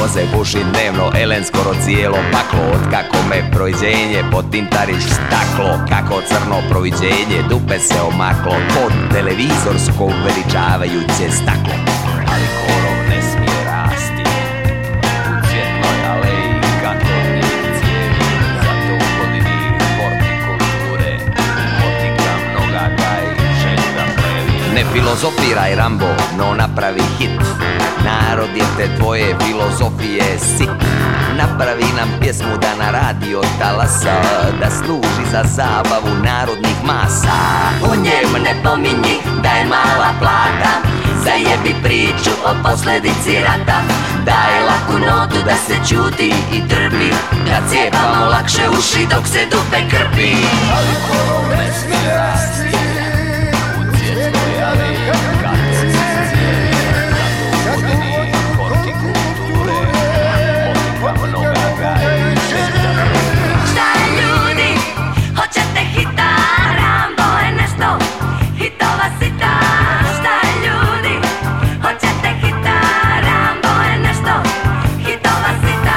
koze buši dnevno, Elen skoro cijelo paklo. Otkako me proviđenje pod Tintarić staklo, kako crno proviđenje dupe se omaklo, pod televizorsko veličavajuće staklo. Ali korov ne smije rasti u cvjetnoj aleji kantovnih cijevi, zato u godini hortikulture potika mnoga gaj željda plevi. Ne filozofiraj Rambo, no napravi hit, narod je te tvoje filozofije sit. Napravi nam pjesmu da na radio talasa, da služi za zabavu narodnih masa. U njem ne pominji da je mala plata, zajebi priču o posljedici rata. Daj laku notu da se čuti i trpi, da cijepamo lakše uši dok se dupe krpi. Ali korov ne smije rasti u cvjetnoj aleji kantovnih cijevi, zato u godini hortikulture potika mnoga gaj željda plevi. Šta je ljudi, hoćete hita, Rambo je nešto, hitova sita. Šta je ljudi, hoćete hita, Rambo je nešto, hitova sita.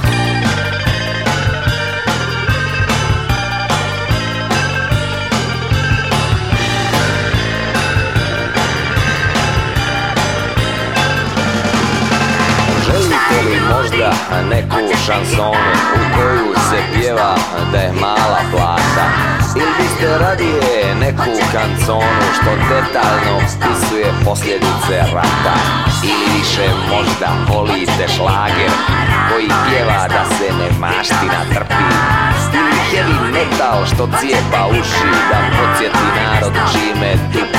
Želite li možda neku šansonu u koju se pjeva da je mala plata? Ili biste radije neku kanconu što detaljno opisuje posljedice rata? Ili više možda volite šlager koji pjeva da se nemaština trpi? Ili heavy metal što cijepa uši da podsjeti narod čime dupe